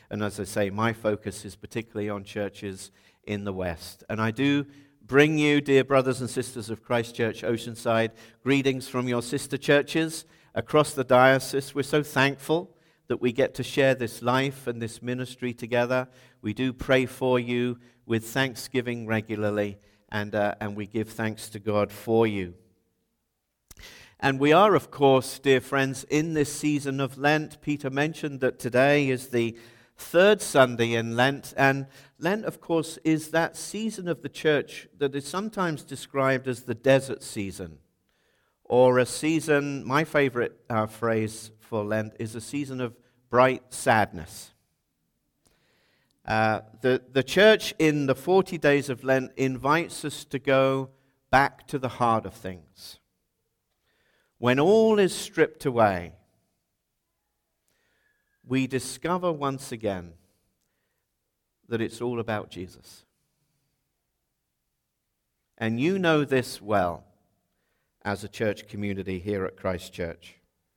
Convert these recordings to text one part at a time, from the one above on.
And as I say, my focus is particularly on churches in the West. And I do bring you, dear brothers and sisters of Christ Church Oceanside, greetings from your sister churches across the diocese. We're so thankful that we get to share this life and this ministry together. We do pray for you with thanksgiving regularly, and we give thanks to God for you. And we are, of course, dear friends, in this season of Lent. Peter mentioned that today is the third Sunday in Lent, and Lent, of course, is that season of the church that is sometimes described as the desert season, or a season, my favorite phrase for Lent, is a season of bright sadness. The church in the 40 days of Lent invites us to go back to the heart of things. When all is stripped away, we discover once again that it's all about Jesus. And you know this well as a church community here at Christ Church.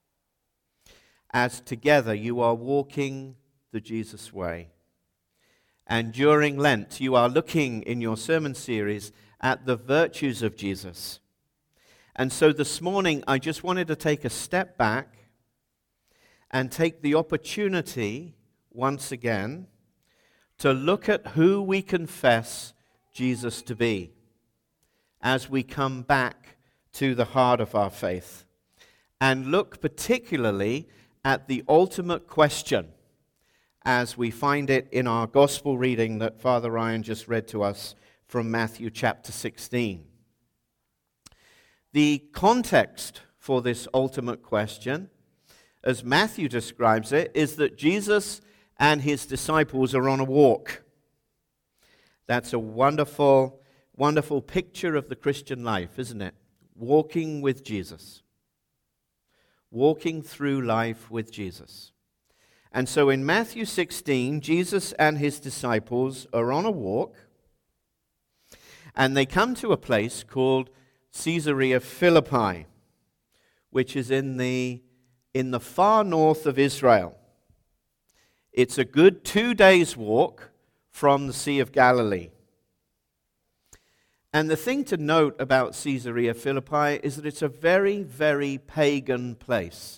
As together you are walking the Jesus way. And during Lent, you are looking in your sermon series at the virtues of Jesus. And so this morning, I just wanted to take a step back and take the opportunity, once again, to look at who we confess Jesus to be as we come back to the heart of our faith, and look particularly at the ultimate question as we find it in our gospel reading that Father Ryan just read to us from Matthew chapter 16. The context for this ultimate question, as Matthew describes it, is that Jesus and his disciples are on a walk. That's a wonderful, wonderful picture of the Christian life, isn't it? Walking with Jesus. Walking through life with Jesus. And so in Matthew 16, Jesus and his disciples are on a walk, and they come to a place called Caesarea Philippi, which is in the far north of Israel. It's a good 2 days' walk from the Sea of Galilee. And the thing to note about Caesarea Philippi is that it's a very, very pagan place.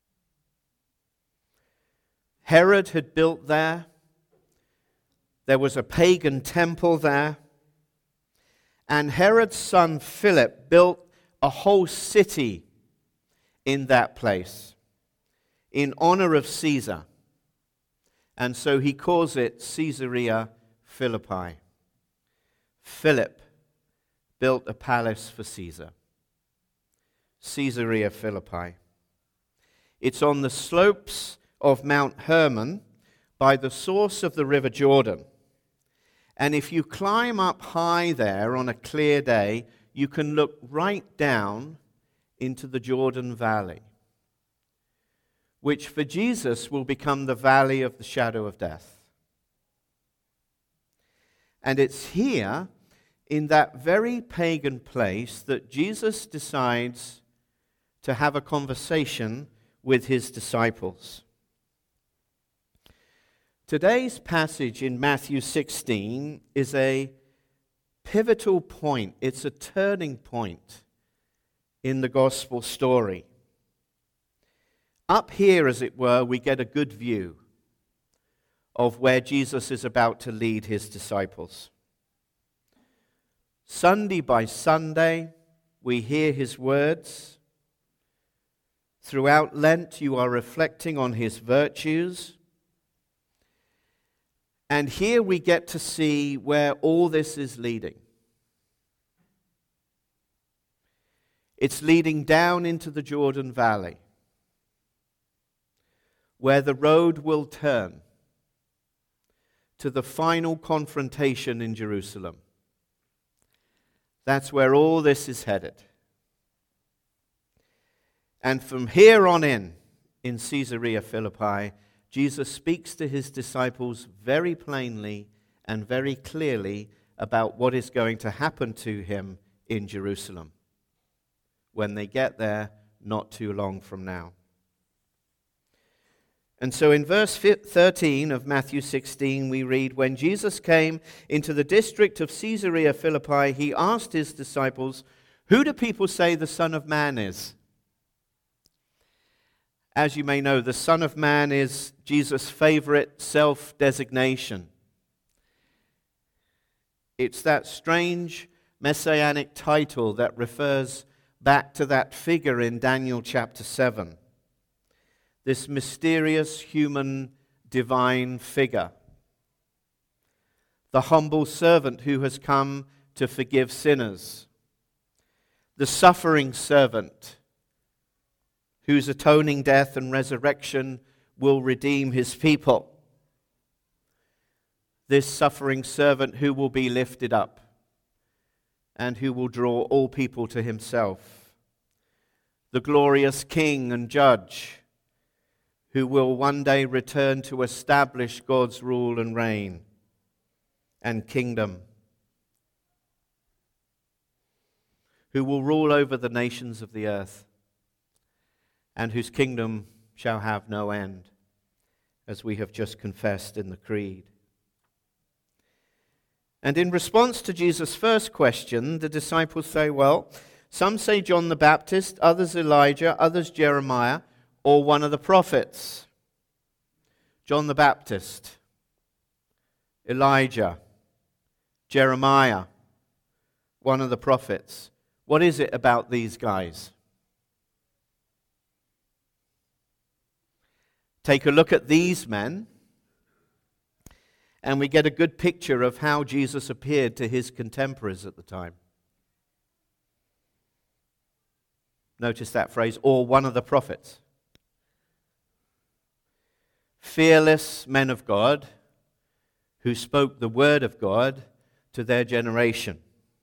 Herod had built there. There was a pagan temple there. And Herod's son Philip built a whole city in that place in honor of Caesar. And so he calls it Caesarea Philippi. Philip built a palace for Caesar. Caesarea Philippi. It's on the slopes of Mount Hermon by the source of the River Jordan. And if you climb up high there on a clear day, you can look right down into the Jordan Valley, which for Jesus will become the valley of the shadow of death. And it's here, in that very pagan place, that Jesus decides to have a conversation with his disciples. Today's passage in Matthew 16 is a pivotal point. It's a turning point in the gospel story. Up here, as it were, we get a good view of where Jesus is about to lead his disciples. Sunday by Sunday, we hear his words. Throughout Lent, you are reflecting on his virtues. And here we get to see where all this is leading. It's leading down into the Jordan Valley, where the road will turn to the final confrontation in Jerusalem. That's where all this is headed. And from here on in Caesarea Philippi, Jesus speaks to his disciples very plainly and very clearly about what is going to happen to him in Jerusalem when they get there not too long from now. And so in verse 13 of Matthew 16, we read, "When Jesus came into the district of Caesarea Philippi, he asked his disciples, 'Who do people say the Son of Man is?'" As you may know, the Son of Man is Jesus' favorite self-designation. It's that strange messianic title that refers back to that figure in Daniel chapter 7. This mysterious human divine figure. The humble servant who has come to forgive sinners. The suffering servant whose atoning death and resurrection will redeem his people. This suffering servant who will be lifted up and who will draw all people to himself. The glorious King and Judge who will one day return to establish God's rule and reign and kingdom, who will rule over the nations of the earth, and whose kingdom shall have no end, as we have just confessed in the Creed. And in response to Jesus' first question, the disciples say, well, some say John the Baptist, others Elijah, others Jeremiah, or one of the prophets. John the Baptist, Elijah, Jeremiah, one of the prophets. What is it about these guys? Take a look at these men, and we get a good picture of how Jesus appeared to his contemporaries at the time. Notice that phrase, or one of the prophets. Fearless men of God who spoke the word of God to their generation.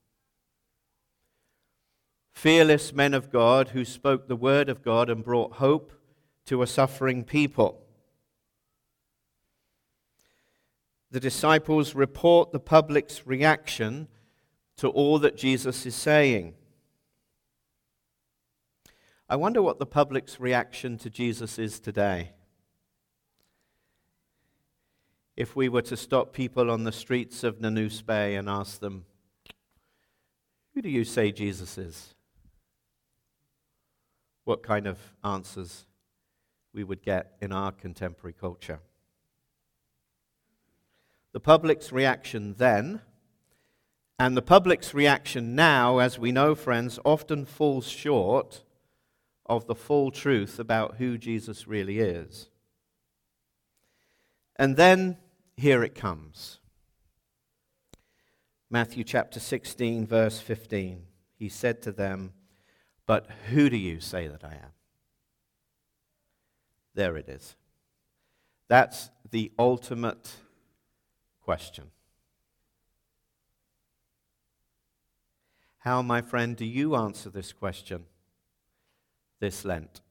Fearless men of God who spoke the word of God and brought hope to a suffering people. The disciples report the public's reaction to all that Jesus is saying. I wonder what the public's reaction to Jesus is today. If we were to stop people on the streets of Nanus Bay and ask them, "Who do you say Jesus is?" What kind of answers we would get in our contemporary culture. The public's reaction then, and the public's reaction now, as we know, friends, often falls short of the full truth about who Jesus really is. And then, here it comes. Matthew chapter 16, verse 15. He said to them, "But who do you say that I am?" There it is. That's the ultimate question. How, my friend, do you answer this question this Lent?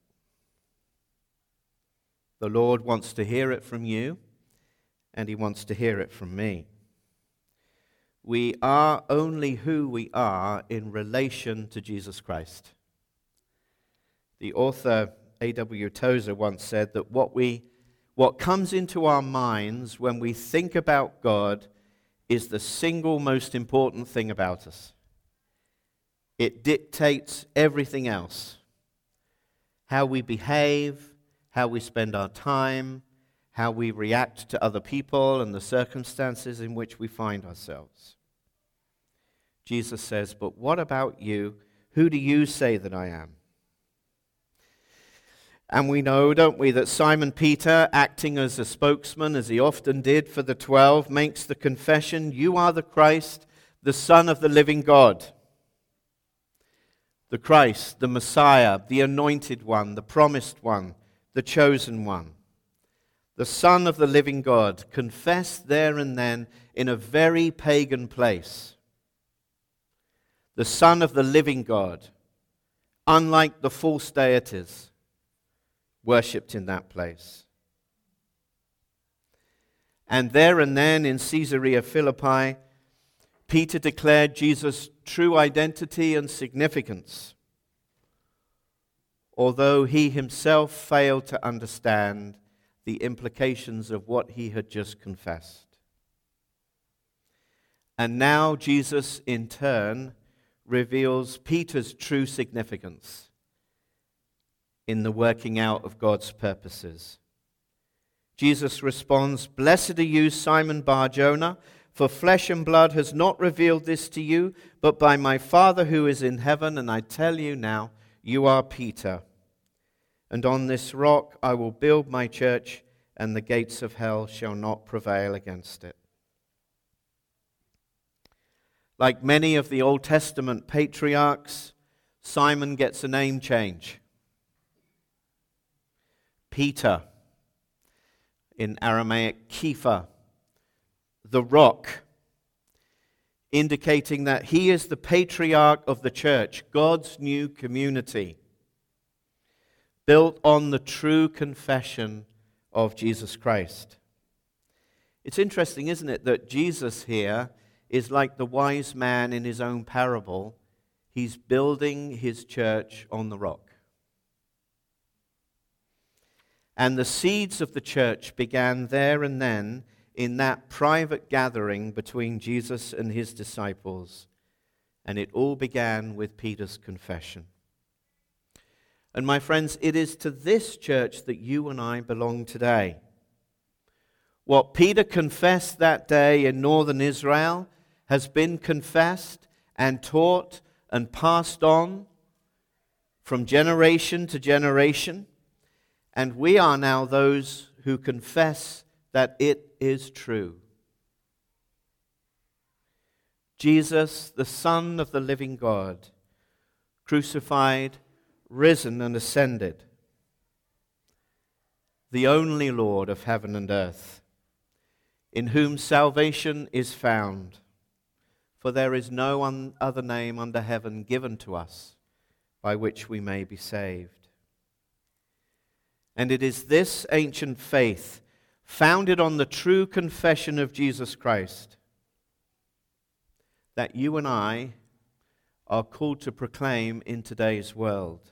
The Lord wants to hear it from you, and He wants to hear it from me. We are only who we are in relation to Jesus Christ. The author A.W. Tozer once said that what comes into our minds when we think about God is the single most important thing about us. It dictates everything else. How we behave, how we spend our time, how we react to other people and the circumstances in which we find ourselves. Jesus says, "But what about you? Who do you say that I am?" And we know, don't we, that Simon Peter, acting as a spokesman, as he often did for the 12, makes the confession, "You are the Christ, the Son of the living God." The Christ, the Messiah, the anointed one, the promised one, the chosen one. The Son of the living God, confessed there and then in a very pagan place. The Son of the living God, unlike the false deities, worshipped in that place. And there and then in Caesarea Philippi, Peter declared Jesus' true identity and significance, although he himself failed to understand the implications of what he had just confessed. And now Jesus, in turn, reveals Peter's true significance in the working out of God's purposes. Jesus responds, "Blessed are you, Simon Bar-Jonah, for flesh and blood has not revealed this to you, but by my Father who is in heaven. And I tell you now, you are Peter. And on this rock I will build my church, and the gates of hell shall not prevail against it." Like many of the Old Testament patriarchs, Simon gets a name change. Peter, in Aramaic, Kepha, the rock, indicating that he is the patriarch of the church, God's new community, built on the true confession of Jesus Christ. It's interesting, isn't it, that Jesus here is like the wise man in his own parable. He's building his church on the rock. And the seeds of the church began there and then in that private gathering between Jesus and his disciples. And it all began with Peter's confession. And my friends, it is to this church that you and I belong today. What Peter confessed that day in northern Israel has been confessed and taught and passed on from generation to generation. And we are now those who confess that it is true. Jesus, the Son of the living God, crucified, risen, and ascended, the only Lord of heaven and earth, in whom salvation is found. For there is no other name under heaven given to us by which we may be saved. And it is this ancient faith, founded on the true confession of Jesus Christ, that you and I are called to proclaim in today's world,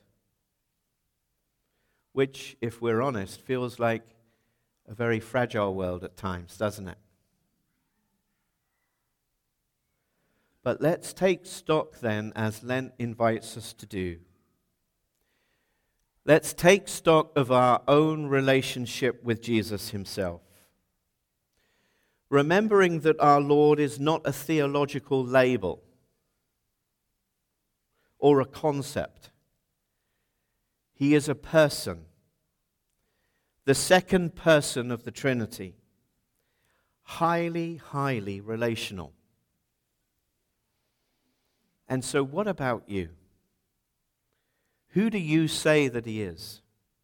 which, if we're honest, feels like a very fragile world at times, doesn't it? But let's take stock then, as Lent invites us to do. Let's take stock of our own relationship with Jesus himself, remembering that our Lord is not a theological label or a concept. He is a person, the second person of the Trinity, highly, highly relational. And so what about you? Who do you say that he is?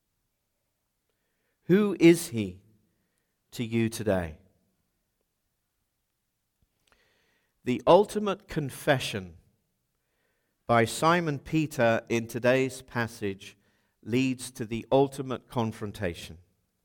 Who is he to you today? The ultimate confession by Simon Peter in today's passage leads to the ultimate confrontation.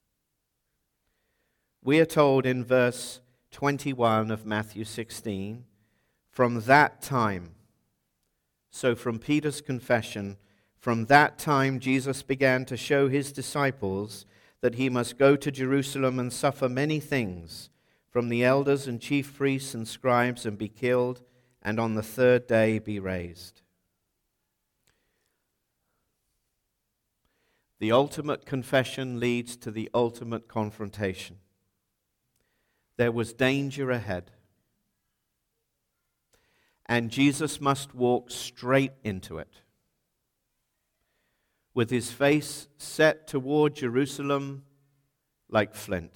We are told in verse 21 of Matthew 16, from that time, so from Peter's confession, from that time Jesus began to show his disciples that he must go to Jerusalem and suffer many things from the elders and chief priests and scribes and be killed, and on the third day be raised. The ultimate confession leads to the ultimate confrontation. There was danger ahead, and Jesus must walk straight into it, with his face set toward Jerusalem like flint.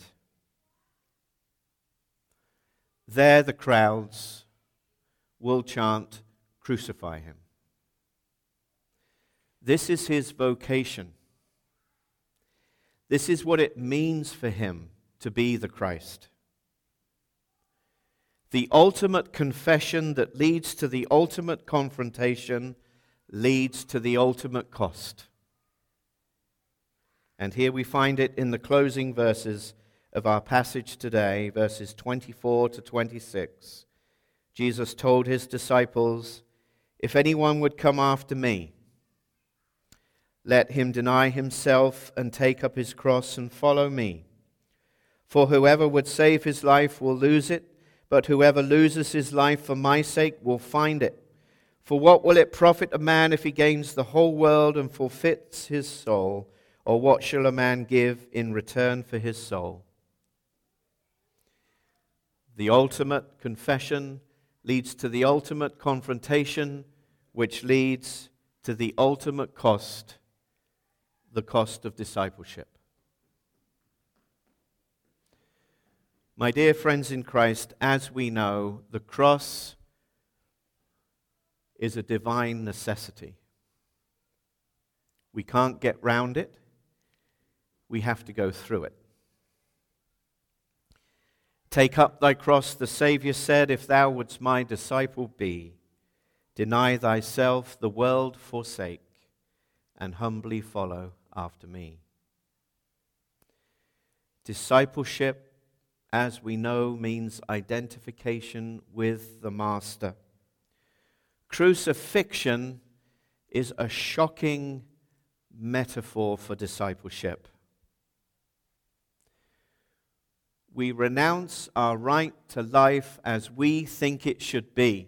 There the crowds will chant, "Crucify him." This is his vocation. This is what it means for him to be the Christ. The ultimate confession that leads to the ultimate confrontation leads to the ultimate cost. And here we find it in the closing verses of our passage today, verses 24 to 26. Jesus told his disciples, "If anyone would come after me, let him deny himself and take up his cross and follow me. For whoever would save his life will lose it, but whoever loses his life for my sake will find it. For what will it profit a man if he gains the whole world and forfeits his soul? Or what shall a man give in return for his soul? The ultimate confession leads to the ultimate confrontation, which leads to the ultimate cost, the cost of discipleship. My dear friends in Christ, as we know, the cross is a divine necessity. We can't get round it. We have to go through it. Take up thy cross, the Savior said, if thou wouldst my disciple be. Deny thyself, the world forsake, and humbly follow after me. Discipleship, as we know, means identification with the Master. Crucifixion is a shocking metaphor for discipleship. We renounce our right to life as we think it should be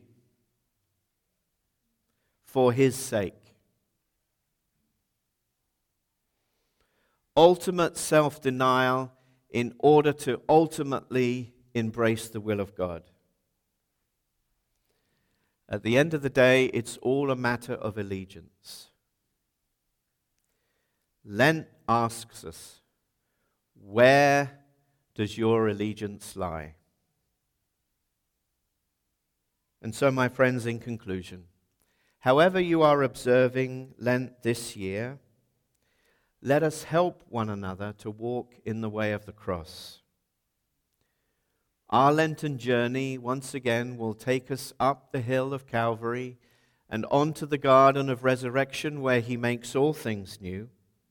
for His sake. Ultimate self-denial in order to ultimately embrace the will of God. At the end of the day, it's all a matter of allegiance. Lent asks us, where does your allegiance lie? And so, my friends, in conclusion, however you are observing Lent this year, let us help one another to walk in the way of the cross. Our Lenten journey, once again, will take us up the hill of Calvary and onto the garden of resurrection where He makes all things new.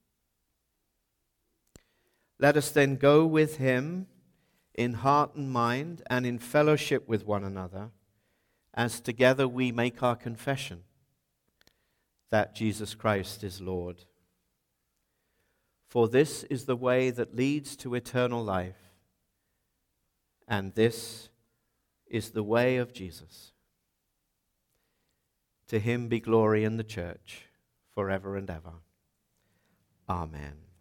Let us then go with Him in heart and mind and in fellowship with one another as together we make our confession that Jesus Christ is Lord. For this is the way that leads to eternal life, and this is the way of Jesus. To Him be glory in the church forever and ever. Amen.